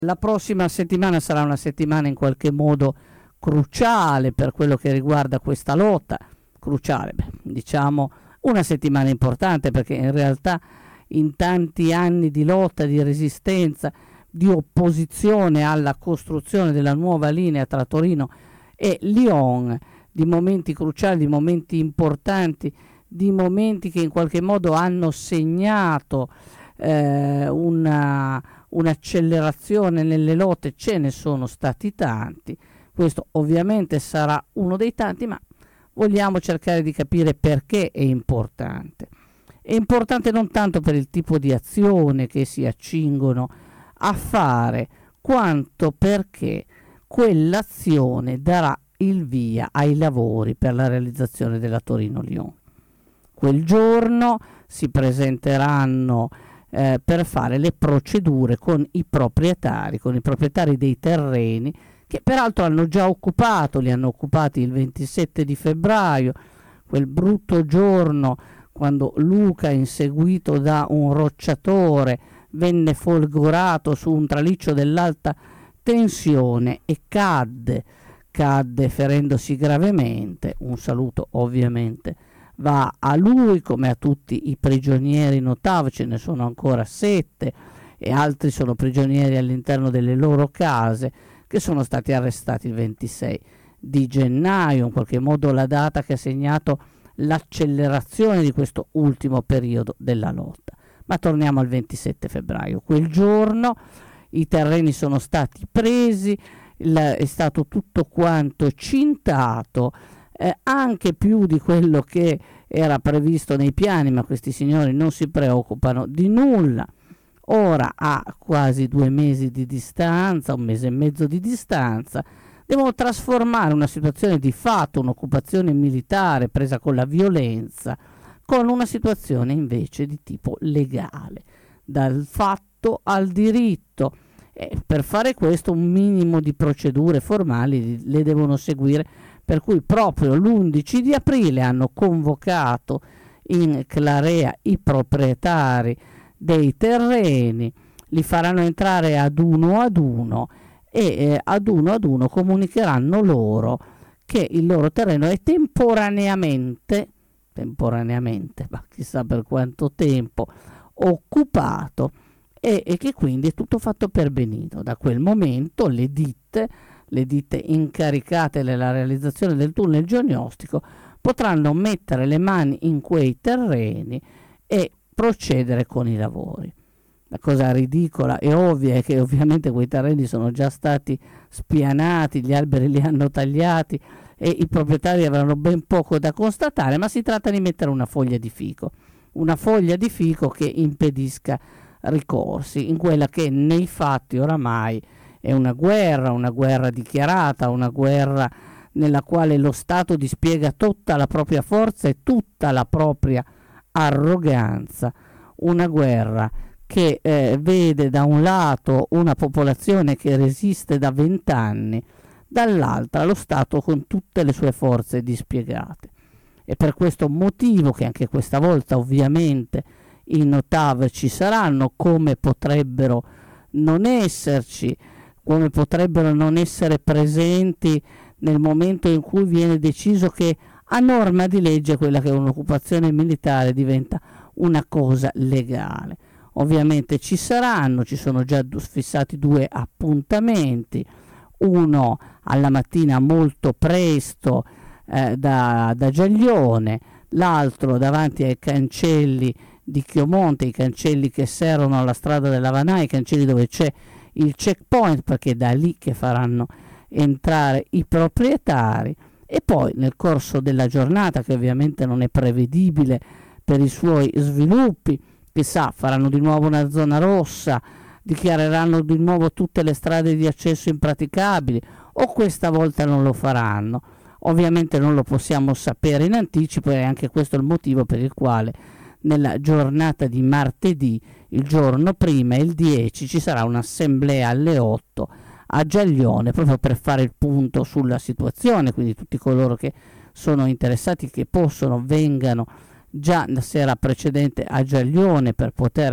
La prossima settimana sarà una settimana in qualche modo cruciale per quello che riguarda questa lotta. Cruciale, diciamo una settimana importante, perché in realtà in tanti anni di lotta, di resistenza, di opposizione alla costruzione della nuova linea tra Torino e Lyon, di momenti cruciali, di momenti importanti, di momenti che in qualche modo hanno segnato un'accelerazione nelle lotte, ce ne sono stati tanti. Questo ovviamente sarà uno dei tanti, ma vogliamo cercare di capire perché è importante. È importante non tanto per il tipo di azione che si accingono a fare, quanto perché quell'azione darà il via ai lavori per la realizzazione della Torino-Lyon. Quel giorno si presenteranno per fare le procedure con i proprietari dei terreni, che peraltro hanno già occupato, li hanno occupati il 27 di febbraio, quel brutto giorno quando Luca, inseguito da un rocciatore, venne folgorato su un traliccio dell'alta tensione e cadde ferendosi gravemente. Un saluto ovviamente va a lui, come a tutti i prigionieri in ottava, ce ne sono ancora 7 e altri sono prigionieri all'interno delle loro case, che sono stati arrestati il 26 di gennaio, in qualche modo la data che ha segnato l'accelerazione di questo ultimo periodo della lotta. Ma torniamo al 27 febbraio. Quel giorno i terreni sono stati presi, è stato tutto quanto cintato, anche più di quello che era previsto nei piani, ma questi signori non si preoccupano di nulla. Ora, a quasi 2 mesi di distanza, 1 mese e mezzo di distanza, devono trasformare una situazione di fatto, un'occupazione militare presa con la violenza, con una situazione invece di tipo legale, dal fatto al diritto. E per fare questo un minimo di procedure formali le devono seguire, per cui proprio l'11 di aprile hanno convocato in Clarea i proprietari dei terreni, li faranno entrare ad uno e ad uno comunicheranno loro che il loro terreno è temporaneamente, ma chissà per quanto tempo, occupato e che quindi è tutto fatto per benino. Da quel momento le ditte incaricate della realizzazione del tunnel geognostico potranno mettere le mani in quei terreni e procedere con i lavori. La cosa ridicola e ovvia è che ovviamente quei terreni sono già stati spianati, gli alberi li hanno tagliati e i proprietari avranno ben poco da constatare, ma si tratta di mettere una foglia di fico che impedisca ricorsi in quella che nei fatti oramai è una guerra dichiarata, una guerra nella quale lo Stato dispiega tutta la propria forza e tutta la propria arroganza, una guerra che vede da un lato una popolazione che resiste da 20 anni, dall'altra lo Stato con tutte le sue forze dispiegate. E per questo motivo che anche questa volta ovviamente in ottava ci saranno, come potrebbero non esserci, come potrebbero non essere presenti nel momento in cui viene deciso che a norma di legge quella che è un'occupazione militare diventa una cosa legale. Ovviamente ci saranno, ci sono già fissati 2 appuntamenti, uno alla mattina molto presto da Giaglione, l'altro davanti ai cancelli di Chiomonte, i cancelli che servono alla strada della Vanà, i cancelli dove c'è il checkpoint, perché è da lì che faranno entrare i proprietari. E poi nel corso della giornata, che ovviamente non è prevedibile per i suoi sviluppi, chissà, faranno di nuovo una zona rossa, dichiareranno di nuovo tutte le strade di accesso impraticabili, o questa volta non lo faranno. Ovviamente non lo possiamo sapere in anticipo, e anche questo è il motivo per il quale nella giornata di martedì, il giorno prima, il 10, ci sarà un'assemblea alle 8 a Giaglione, proprio per fare il punto sulla situazione. Quindi tutti coloro che sono interessati, che possono, vengano già la sera precedente a Giaglione per poter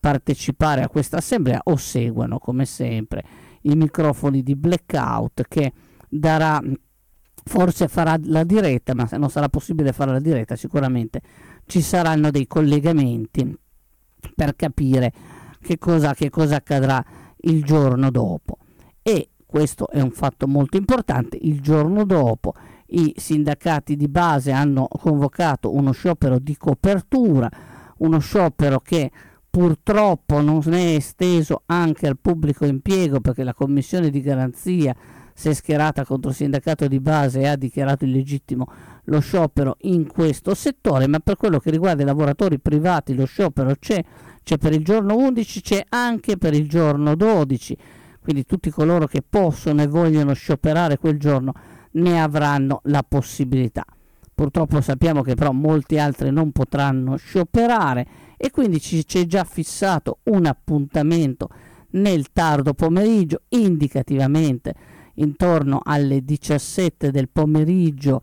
partecipare a questa assemblea o seguano come sempre i microfoni di Blackout, che darà, forse farà la diretta, ma se non sarà possibile fare la diretta sicuramente ci saranno dei collegamenti per capire che cosa accadrà il giorno dopo. E questo è un fatto molto importante: il giorno dopo i sindacati di base hanno convocato uno sciopero di copertura, uno sciopero che purtroppo non è esteso anche al pubblico impiego, perché la commissione di garanzia si è schierata contro il sindacato di base e ha dichiarato illegittimo lo sciopero in questo settore. Ma per quello che riguarda i lavoratori privati lo sciopero c'è per il giorno 11, c'è anche per il giorno 12, quindi tutti coloro che possono e vogliono scioperare quel giorno ne avranno la possibilità. Purtroppo sappiamo che però molti altri non potranno scioperare, e quindi c'è già fissato un appuntamento nel tardo pomeriggio, indicativamente intorno alle 17 del pomeriggio,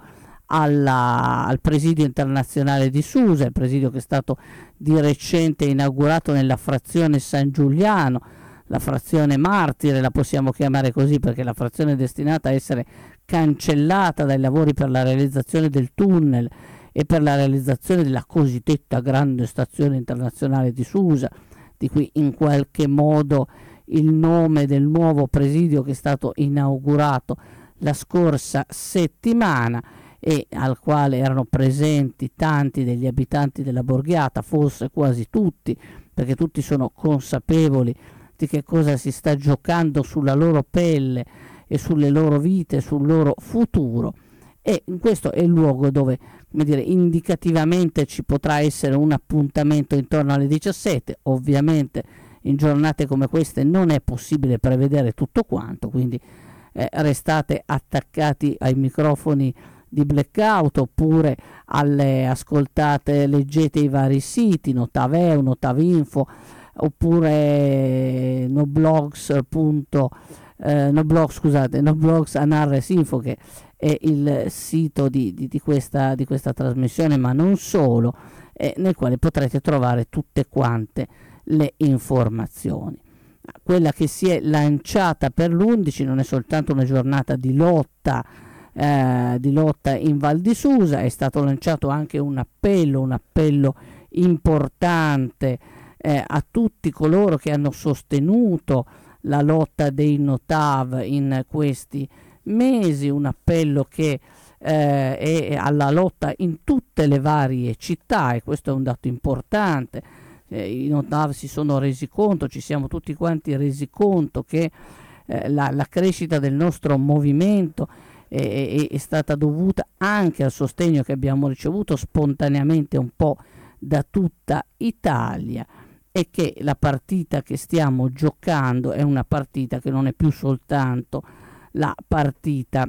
al presidio internazionale di Susa, il presidio che è stato di recente inaugurato nella frazione San Giuliano, la frazione martire la possiamo chiamare così, perché la frazione è destinata a essere cancellata dai lavori per la realizzazione del tunnel e per la realizzazione della cosiddetta grande stazione internazionale di Susa, di cui in qualche modo il nome del nuovo presidio che è stato inaugurato la scorsa settimana, e al quale erano presenti tanti degli abitanti della borgata, forse quasi tutti, perché tutti sono consapevoli di che cosa si sta giocando sulla loro pelle e sulle loro vite, sul loro futuro. E questo è il luogo dove, come dire, indicativamente ci potrà essere un appuntamento intorno alle 17. Ovviamente in giornate come queste non è possibile prevedere tutto quanto, quindi restate attaccati ai microfoni di Blackout, oppure ascoltate, leggete i vari siti, Notaveo, Notavinfo, oppure Noblogs Anarresinfo, che è il sito di questa trasmissione, ma non solo, nel quale potrete trovare tutte quante le informazioni. Quella che si è lanciata per l'11 non è soltanto una giornata di lotta in Val di Susa, è stato lanciato anche un appello importante a tutti coloro che hanno sostenuto la lotta dei Notav in questi mesi, un appello che è alla lotta in tutte le varie città, e questo è un dato importante. I Notav si sono resi conto, ci siamo tutti quanti resi conto che la crescita del nostro movimento è stata dovuta anche al sostegno che abbiamo ricevuto spontaneamente un po' da tutta Italia, e che la partita che stiamo giocando è una partita che non è più soltanto la partita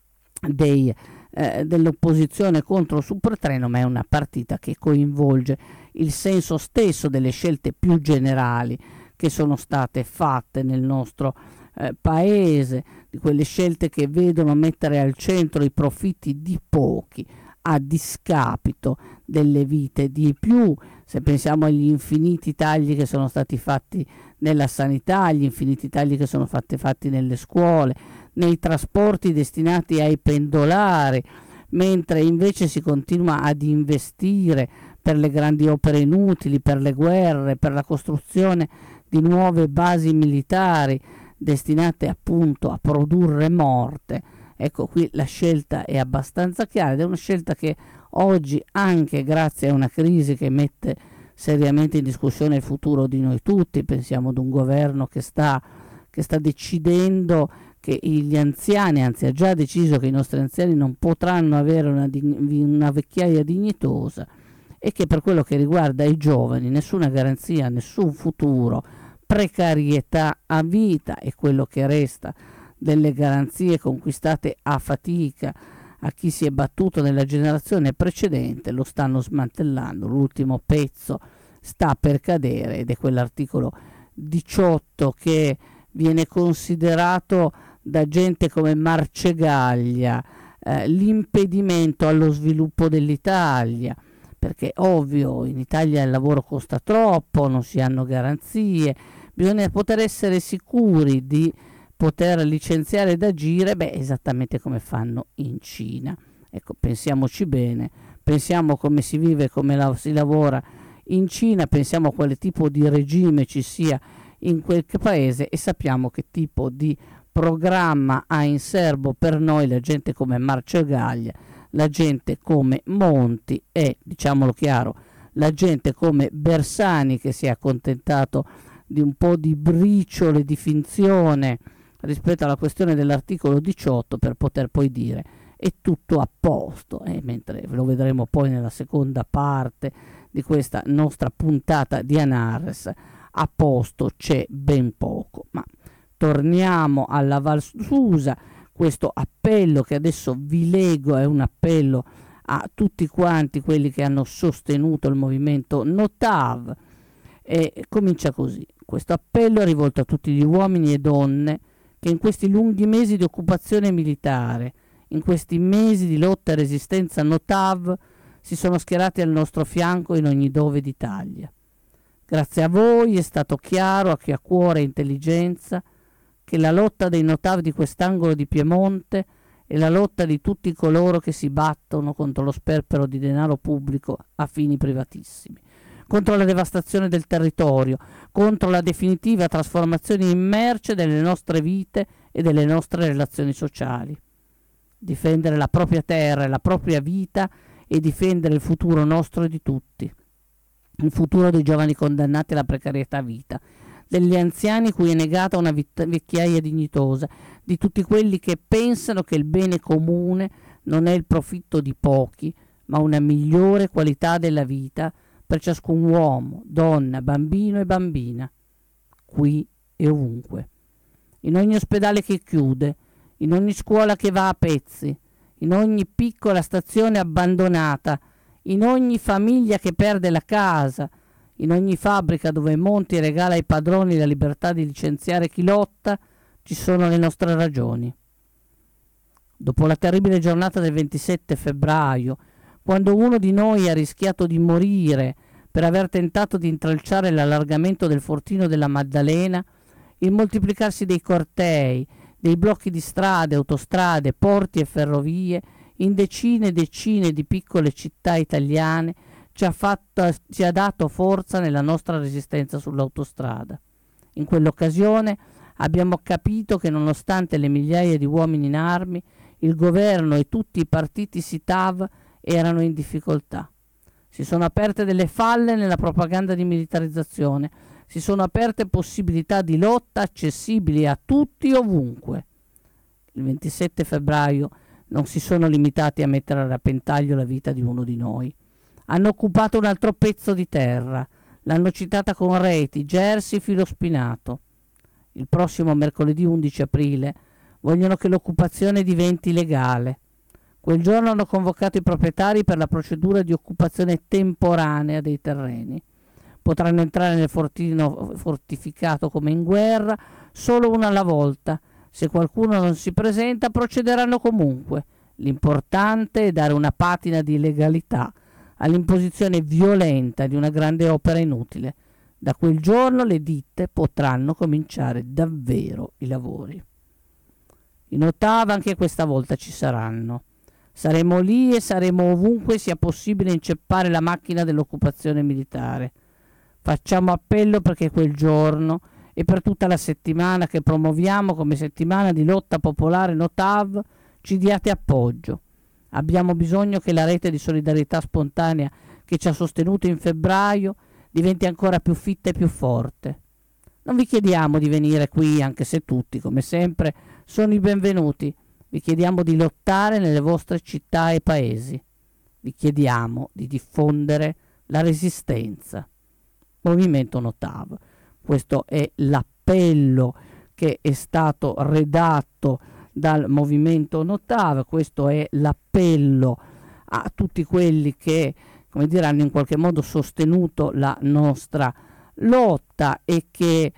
dell'opposizione contro il Supertreno, ma è una partita che coinvolge il senso stesso delle scelte più generali che sono state fatte nel nostro paese, di quelle scelte che vedono mettere al centro i profitti di pochi a discapito delle vite di più. Se pensiamo agli infiniti tagli che sono stati fatti nella sanità, agli infiniti tagli che sono fatti nelle scuole, nei trasporti destinati ai pendolari, mentre invece si continua ad investire per le grandi opere inutili, per le guerre, per la costruzione di nuove basi militari destinate appunto a produrre morte. Ecco, qui la scelta è abbastanza chiara, ed è una scelta che oggi, anche grazie a una crisi che mette seriamente in discussione il futuro di noi tutti, pensiamo ad un governo che sta decidendo che gli anziani, anzi ha già deciso che i nostri anziani non potranno avere una vecchiaia dignitosa, e che per quello che riguarda i giovani nessuna garanzia, nessun futuro, precarietà a vita, e quello che resta delle garanzie conquistate a fatica a chi si è battuto nella generazione precedente lo stanno smantellando. L'ultimo pezzo sta per cadere, ed è quell'articolo 18 che viene considerato da gente come Marcegaglia l'impedimento allo sviluppo dell'Italia, perché ovvio in Italia il lavoro costa troppo, non si hanno garanzie, bisogna poter essere sicuri di poter licenziare ed agire, esattamente come fanno in Cina. Ecco, pensiamoci bene, pensiamo come si vive, come si lavora in Cina, pensiamo a quale tipo di regime ci sia in quel paese e sappiamo che tipo di programma ha in serbo per noi la gente come Marcegaglia, la gente come Monti e, diciamolo chiaro, la gente come Bersani, che si è accontentato di un po' di briciole di finzione rispetto alla questione dell'articolo 18 per poter poi dire è tutto a posto, mentre lo vedremo poi nella seconda parte di questa nostra puntata di Anares, a posto c'è ben poco. Ma torniamo alla Val Susa. Questo appello che adesso vi leggo è un appello a tutti quanti quelli che hanno sostenuto il movimento Notav e comincia così. Questo appello è rivolto a tutti gli uomini e donne che in questi lunghi mesi di occupazione militare, in questi mesi di lotta e resistenza Notav, si sono schierati al nostro fianco in ogni dove d'Italia. Grazie a voi è stato chiaro a chi ha cuore e intelligenza che la lotta dei Notav di quest'angolo di Piemonte è la lotta di tutti coloro che si battono contro lo sperpero di denaro pubblico a fini privatissimi, contro la devastazione del territorio, contro la definitiva trasformazione in merce delle nostre vite e delle nostre relazioni sociali. Difendere la propria terra e la propria vita e difendere il futuro nostro e di tutti, il futuro dei giovani condannati alla precarietà vita, degli anziani cui è negata una vecchiaia dignitosa, di tutti quelli che pensano che il bene comune non è il profitto di pochi, ma una migliore qualità della vita per ciascun uomo, donna, bambino e bambina, qui e ovunque. In ogni ospedale che chiude, in ogni scuola che va a pezzi, in ogni piccola stazione abbandonata, in ogni famiglia che perde la casa, in ogni fabbrica dove Monti regala ai padroni la libertà di licenziare chi lotta, ci sono le nostre ragioni. Dopo la terribile giornata del 27 febbraio, quando uno di noi ha rischiato di morire per aver tentato di intralciare l'allargamento del fortino della Maddalena, il moltiplicarsi dei cortei, dei blocchi di strade, autostrade, porti e ferrovie in decine e decine di piccole città italiane ci ha dato forza nella nostra resistenza sull'autostrada. In quell'occasione abbiamo capito che nonostante le migliaia di uomini in armi, il governo e tutti i partiti SITAV erano in difficoltà. Si sono aperte delle falle nella propaganda di militarizzazione, si sono aperte possibilità di lotta accessibili a tutti ovunque. Il 27 febbraio non si sono limitati a mettere a repentaglio la vita di uno di noi. Hanno occupato un altro pezzo di terra, l'hanno citata con reti, Jersey, filo spinato. Il prossimo mercoledì 11 aprile vogliono che l'occupazione diventi legale. Quel giorno hanno convocato i proprietari per la procedura di occupazione temporanea dei terreni. Potranno entrare nel fortino fortificato come in guerra, solo una alla volta. Se qualcuno non si presenta, procederanno comunque. L'importante è dare una patina di legalità all'imposizione violenta di una grande opera inutile. Da quel giorno le ditte potranno cominciare davvero i lavori. In Ottava anche questa volta ci saranno. Saremo lì e saremo ovunque sia possibile inceppare la macchina dell'occupazione militare. Facciamo appello perché quel giorno e per tutta la settimana che promuoviamo come settimana di lotta popolare Notav ci diate appoggio. Abbiamo bisogno che la rete di solidarietà spontanea che ci ha sostenuto in febbraio diventi ancora più fitta e più forte. Non vi chiediamo di venire qui, anche se tutti, come sempre, sono i benvenuti. Vi chiediamo di lottare nelle vostre città e paesi. Vi chiediamo di diffondere la resistenza. Movimento Notav. Questo è l'appello che è stato redatto dal movimento Notav. Questo è l'appello a tutti quelli che, come dire, hanno in qualche modo sostenuto la nostra lotta e che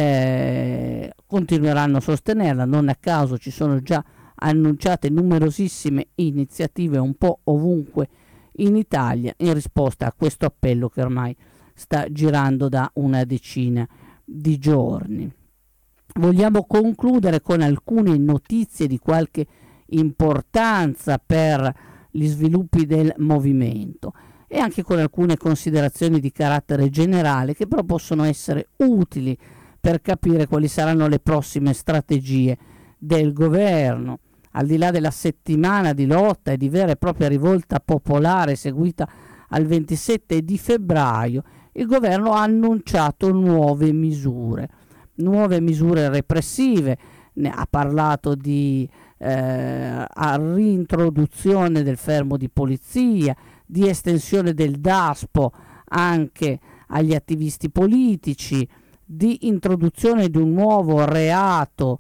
continueranno a sostenerla. Non a caso ci sono già annunciate numerosissime iniziative un po' ovunque in Italia in risposta a questo appello che ormai sta girando da una decina di giorni. Vogliamo concludere con alcune notizie di qualche importanza per gli sviluppi del movimento e anche con alcune considerazioni di carattere generale che però possono essere utili per capire quali saranno le prossime strategie del governo. Al di là della settimana di lotta e di vera e propria rivolta popolare seguita al 27 di febbraio, il governo ha annunciato nuove misure repressive, ha parlato di reintroduzione del fermo di polizia, di estensione del DASPO anche agli attivisti politici, di introduzione di un nuovo reato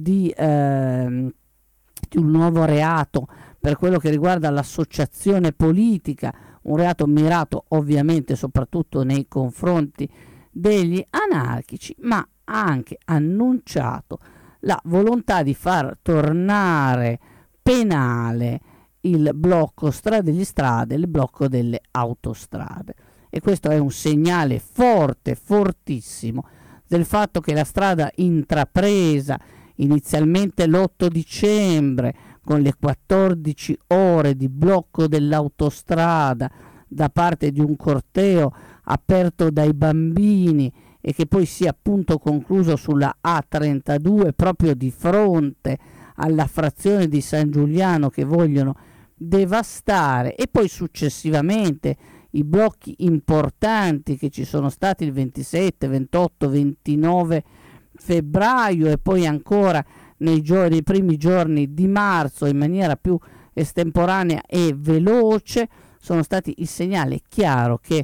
per quello che riguarda l'associazione politica, un reato mirato ovviamente soprattutto nei confronti degli anarchici, ma ha anche annunciato la volontà di far tornare penale il blocco strade degli strade, il blocco delle autostrade. E questo è un segnale forte, fortissimo, del fatto che la strada intrapresa inizialmente l'8 dicembre con le 14 ore di blocco dell'autostrada da parte di un corteo aperto dai bambini e che poi sia appunto concluso sulla A32 proprio di fronte alla frazione di San Giuliano che vogliono devastare, e poi successivamente i blocchi importanti che ci sono stati il 27, 28, 29 febbraio e poi ancora nei primi giorni di marzo in maniera più estemporanea e veloce, sono stati il segnale chiaro che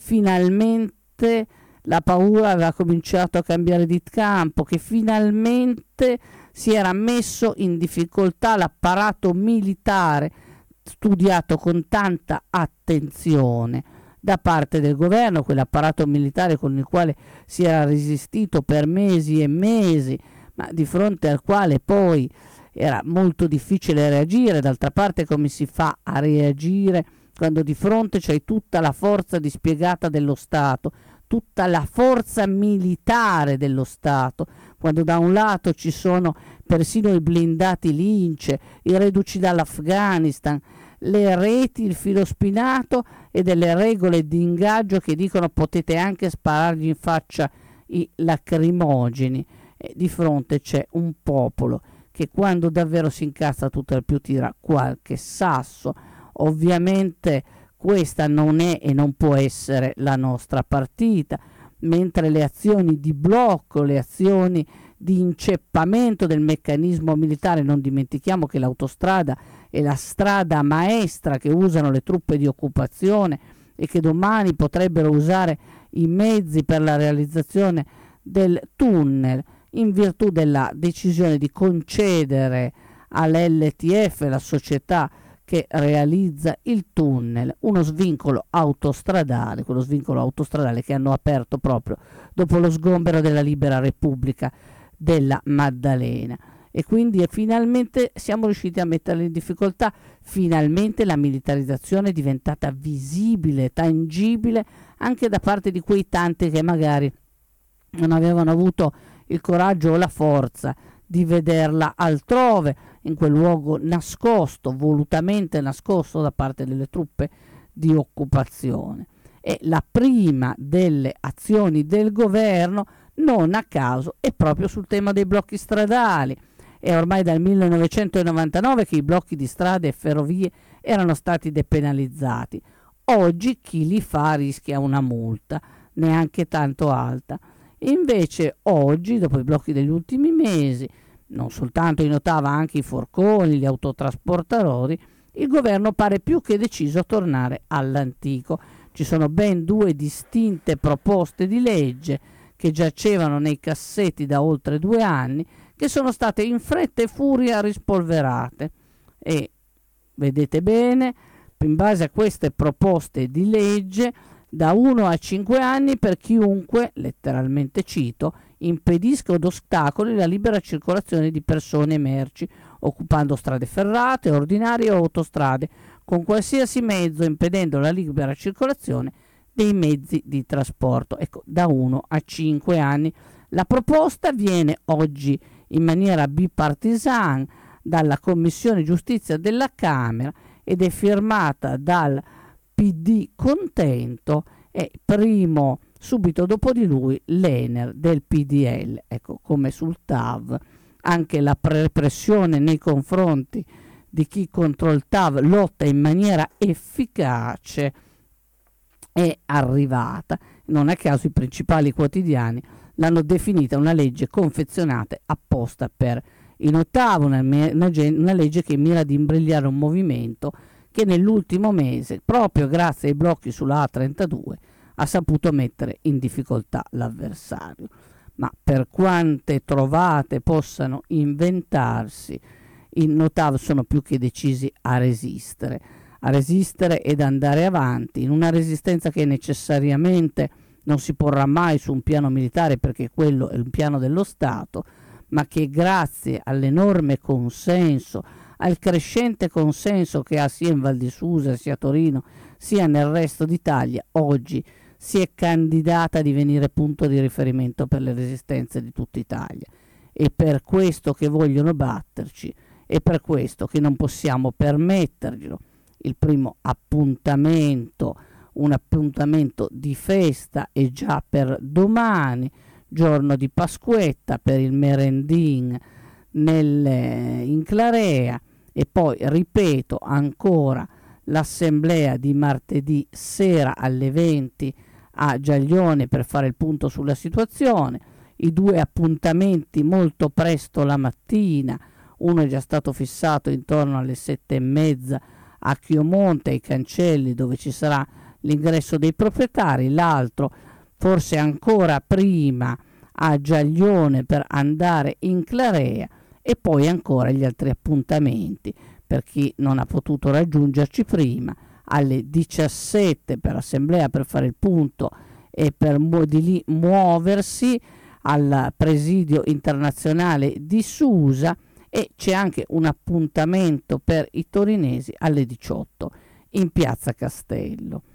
finalmente la paura aveva cominciato a cambiare di campo, che finalmente si era messo in difficoltà l'apparato militare studiato con tanta attenzione da parte del governo, quell'apparato militare con il quale si era resistito per mesi e mesi, ma di fronte al quale poi era molto difficile reagire. D'altra parte, come si fa a reagire quando di fronte c'hai tutta la forza dispiegata dello Stato, tutta la forza militare dello Stato, quando da un lato ci sono persino i blindati Lince, i reduci dall'Afghanistan, le reti, il filo spinato e delle regole di ingaggio che dicono potete anche sparargli in faccia i lacrimogeni, e di fronte c'è un popolo che quando davvero si incazza tutt'al più tira qualche sasso. Ovviamente questa non è e non può essere la nostra partita, mentre le azioni di blocco, le azioni di inceppamento del meccanismo militare, non dimentichiamo che l'autostrada è la strada maestra che usano le truppe di occupazione e che domani potrebbero usare i mezzi per la realizzazione del tunnel in virtù della decisione di concedere all'LTF, la società che realizza il tunnel, uno svincolo autostradale, quello svincolo autostradale che hanno aperto proprio dopo lo sgombero della Libera Repubblica della Maddalena. E quindi finalmente siamo riusciti a metterli in difficoltà, finalmente la militarizzazione è diventata visibile, tangibile anche da parte di quei tanti che magari non avevano avuto il coraggio o la forza di vederla altrove, in quel luogo nascosto, volutamente nascosto da parte delle truppe di occupazione. E la prima delle azioni del governo, non a caso, è proprio sul tema dei blocchi stradali. È ormai dal 1999 che i blocchi di strade e ferrovie erano stati depenalizzati. Oggi chi li fa rischia una multa, neanche tanto alta. Invece oggi, dopo i blocchi degli ultimi mesi, non soltanto in ottava anche i forconi, gli autotrasportatori, il governo pare più che deciso a tornare all'antico. Ci sono ben 2 distinte proposte di legge che giacevano nei cassetti da oltre 2 anni, che sono state in fretta e furia rispolverate. E vedete bene, in base a queste proposte di legge, da 1 a 5 anni per chiunque, letteralmente cito, impedisca od ostacoli la libera circolazione di persone e merci, occupando strade ferrate, ordinarie o autostrade, con qualsiasi mezzo, impedendo la libera circolazione dei mezzi di trasporto. Ecco, da 1 a 5 anni. La proposta viene oggi in maniera bipartisan dalla Commissione Giustizia della Camera ed è firmata dal PD Contento e primo subito dopo di lui l'Ener del PDL. Ecco, come sul TAV, anche la repressione nei confronti di chi contro il TAV lotta in maniera efficace è arrivata. Non a caso i principali quotidiani l'hanno definita una legge confezionata apposta per i no TAV, una legge che mira ad imbrigliare un movimento che nell'ultimo mese, proprio grazie ai blocchi sulla A32, ha saputo mettere in difficoltà l'avversario. Ma per quante trovate possano inventarsi, i no TAV sono più che decisi a resistere ed andare avanti in una resistenza che necessariamente non si porrà mai su un piano militare, perché quello è un piano dello Stato, ma che grazie all'enorme consenso, al crescente consenso che ha sia in Val di Susa, sia a Torino, sia nel resto d'Italia, oggi si è candidata a divenire punto di riferimento per le resistenze di tutta Italia. È per questo che vogliono batterci, è per questo che non possiamo permetterglielo. Il primo appuntamento, un appuntamento di festa, è già per domani, giorno di Pasquetta, per il merendin in Clarea, e poi ripeto ancora l'assemblea di martedì sera alle 20 a Giaglione per fare il punto sulla situazione, i 2 appuntamenti molto presto la mattina, uno è già stato fissato intorno alle 7:30 a Chiomonte, ai Cancelli, dove ci sarà l'ingresso dei proprietari, l'altro forse ancora prima a Giaglione per andare in Clarea, e poi ancora gli altri appuntamenti per chi non ha potuto raggiungerci prima, alle 17 per assemblea per fare il punto e per di lì muoversi al presidio internazionale di Susa, e c'è anche un appuntamento per i torinesi alle 18 in piazza Castello.